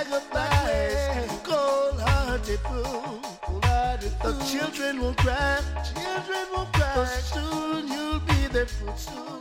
goodbye. Cold-hearted fool. The children will cry. Children will cry. But soon you'll be their food soon.